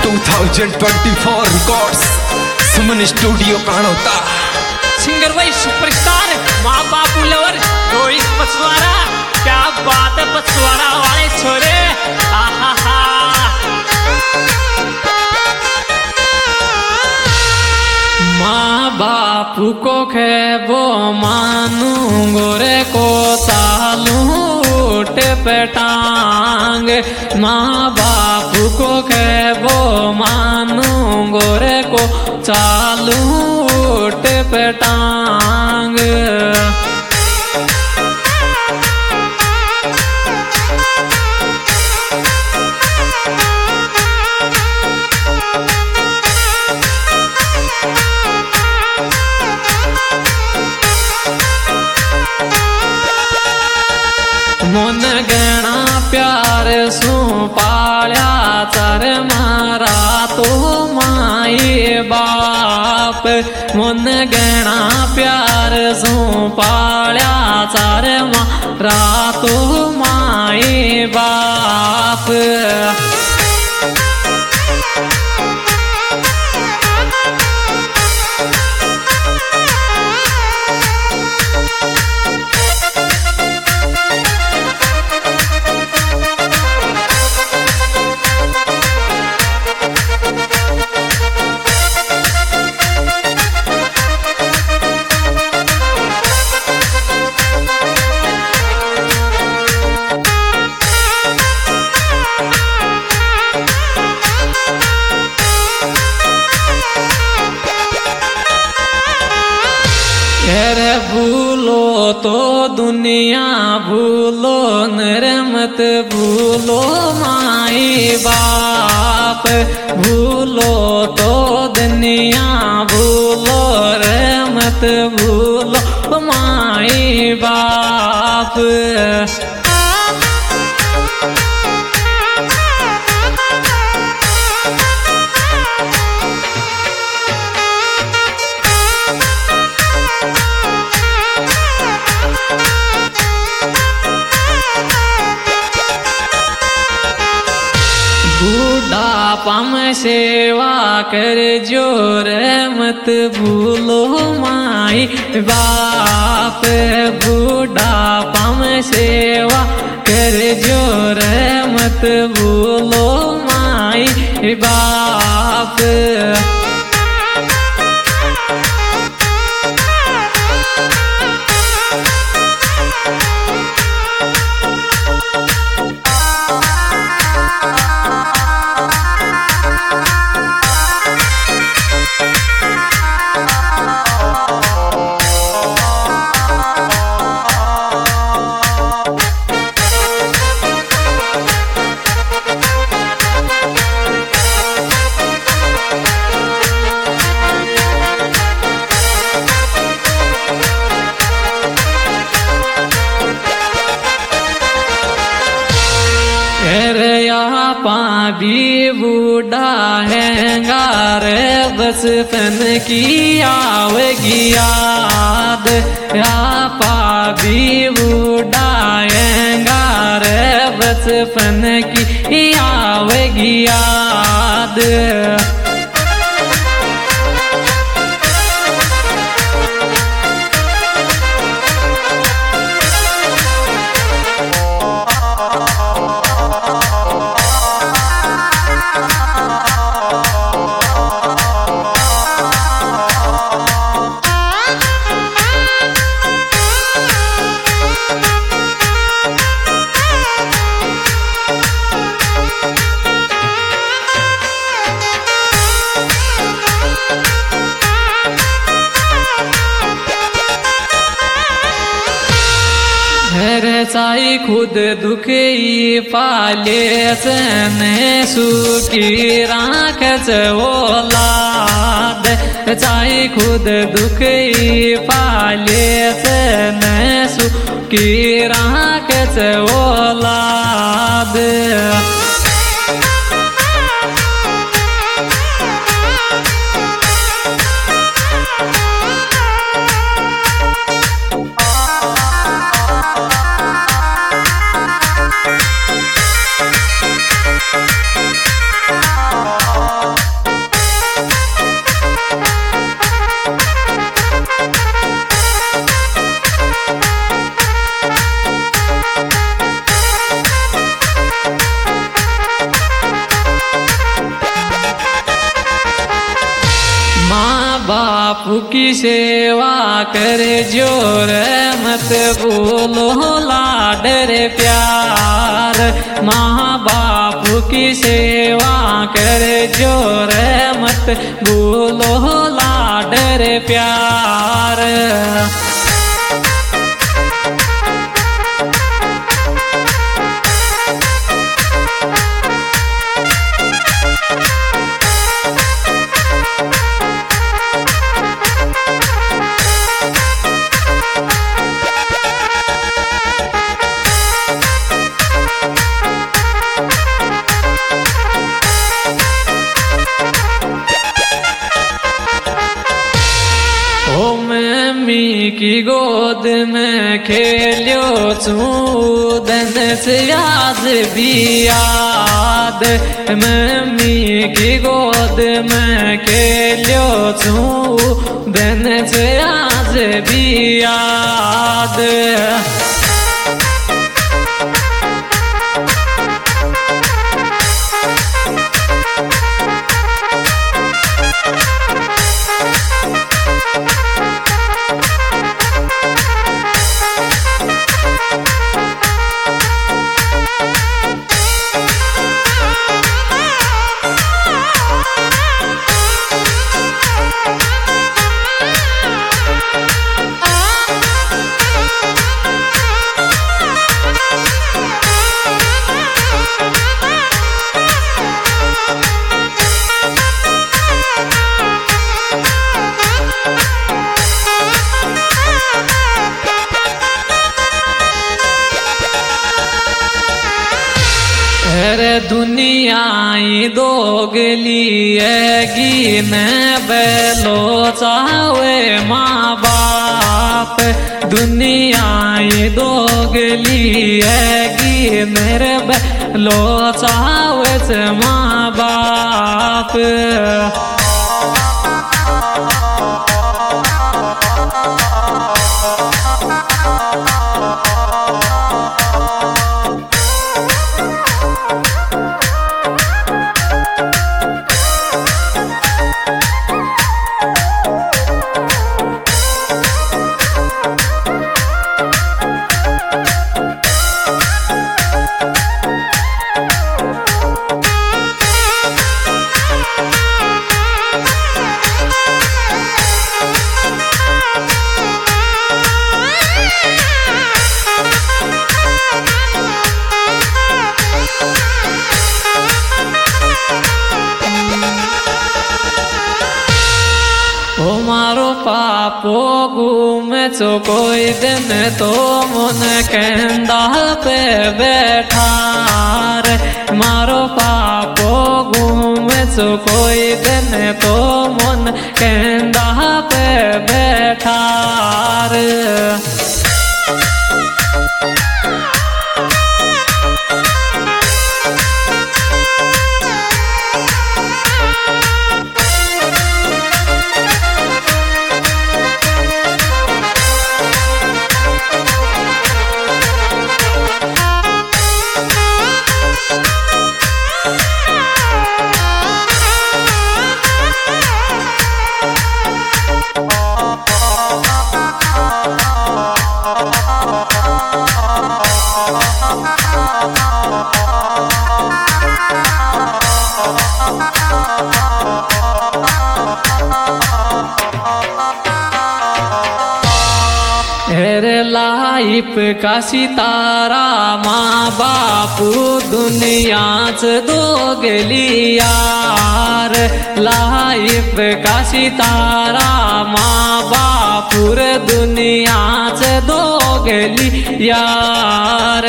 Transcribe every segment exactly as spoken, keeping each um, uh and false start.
Two thousand twenty four records Suman studio Kanota. Singer वही superstar माँ बापू लवर रोहित पचवाड़ा। क्या बात है पचवाड़ा वाले छोरे, आहा हा। माँ बापू को खेबो मानू गोरे को तालू उठ पेटांग। माँ बापू को खेबो मानू गोरे को चालू उठ पेटांग। मन गणा प्यार सू पाल्या चर मारा तो माई बाप। मन गणा प्यार सू पाल्या चर मारा तो माई बाप। अरे भूलो तो दुनिया भूलो नरे मत भूलो माई बाप। भूलो तो दुनिया भूलो रे मत भूलो माई बाप। बुढ़ापा में सेवा कर जोर मत भूलो माई बाप। बुढ़ापा में सेवा कर जोर मत भूलो माई बाप। भी बूढ़ा हैंगा रे बचपन की आवेगी याद। आपा भी बूढ़ा हैंगा रे बचपन की आवेगी याद। चाई खुद दुखी पाले सने सुखी राख औलाद। चाई खुद दुखी पाले सने सुखी राख औलाद। की सेवा करे जोर मत भूलो लाडर प्यार। माँ बाप की सेवा करे जोर मत भूलो लाडर प्यार। मम्मी की गोद में खेलियो चूदन से याद भी याद। मम्मी की गोद में खेलियो चूदन से याद भी याद। दुनिया दोगली है न बेलो चावे माँ बाप। दुनिया दोगली है मेरे बेलो चावे माँ बाप। पापो घूम चो कोई दिन तो मन कहंदा पे बैठार। मारो पापो घूम चो कोई दिन तो मन कहंदा पे बैठार। लाइफ का सितारा माँ बापू दुनिया से दोगली यार। लाइफ का सितारा माँ बापू दुनिया से दोगली यार।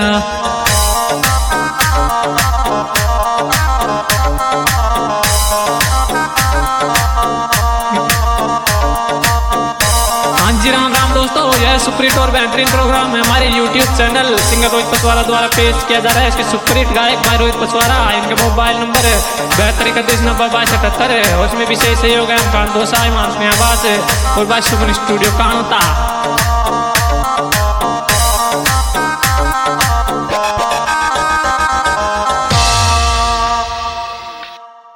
जी राम राम दोस्तों, यह सुपरहिट और बेहतरीन प्रोग्राम है हमारे YouTube channel singer Rohit Paswara द्वारा पेश किया जा रहा है। इसके सुपरहिट गायक भाई रोहित पसवारा, इनके मोबाइल नंबर बहत्तर इकतीस नब्बे बाईस अठहत्तर है। उसमें विशेष सहयोग है हम कान दोसा आवाज और बाईस सुपर स्टूडियो का होता।